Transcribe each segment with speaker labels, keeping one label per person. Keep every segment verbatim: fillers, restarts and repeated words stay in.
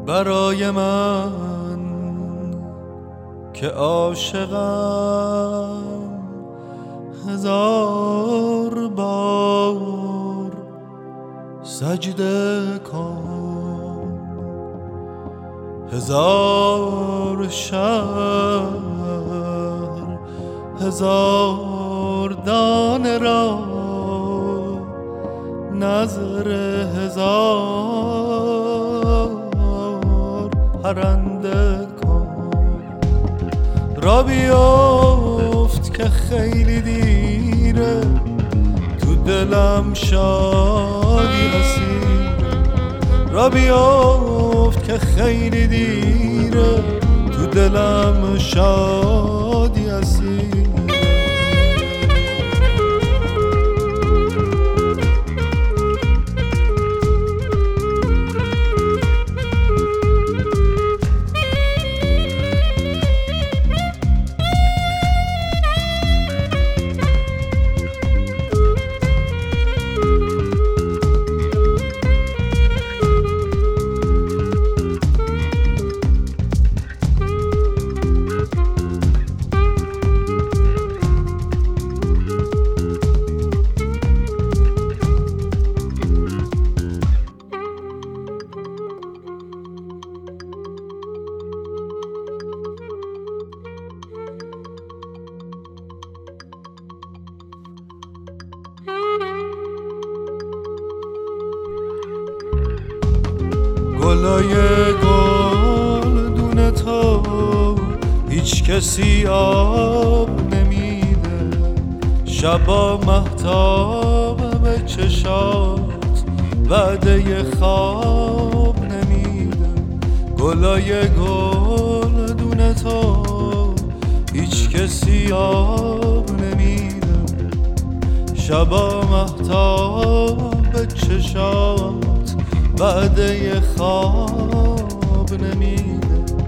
Speaker 1: برای من که عاشقم هزار بار سجده کن، هزار شهر هزار دانه را نظر هزار پرنده کن. را بیفت که خیلی دیره، تو دلم شادی اسیره. را بیفت که خیلی دیره، تو دلم شادی اسیره. گلای گلدون تو هیچ کسی آب نمیده، شبا مهتاب به چشات وعده خواب نمیده. گلای گلدون تو هیچ کسی آب نمیده، شبا مهتاب به چشات وعده خواب نمیده.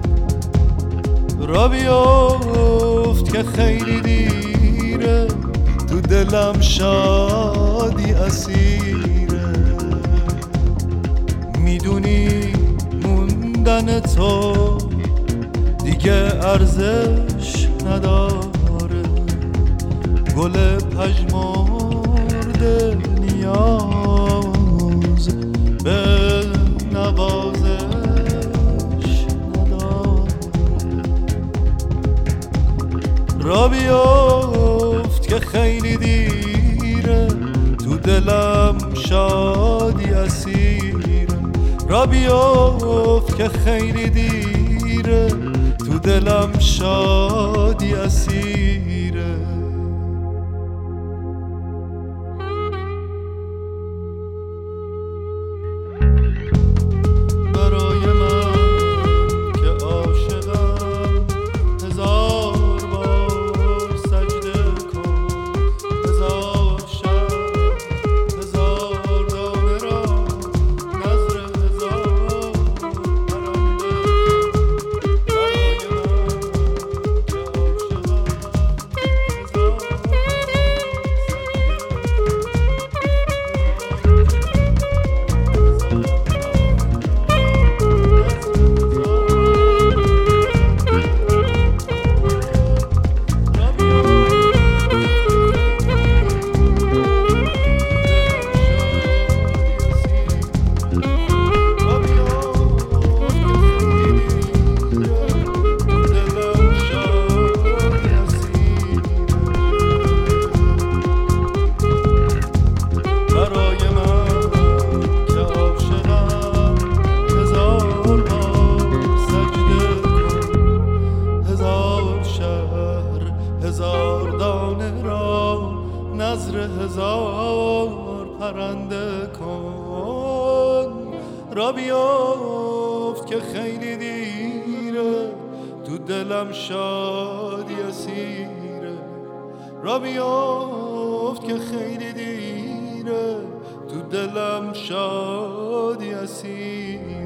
Speaker 1: را بیفت که خیلی دیره، تو دلم شادی اسیره. میدونی موندن تو دیگه ارزش نداره، گل پژمرده نیاز به نوازش نداره. را بیفت که خیلی دیره، تو دلم شادی اسیره. را بیفت که خیلی دیره، تو دلم شادی اسیره. نظر هزار پرنده کن. را بیفت که خیلی دیره، تو دلم شادی اسیره. را بیفت که خیلی دیره، تو دلم شادی اسیره.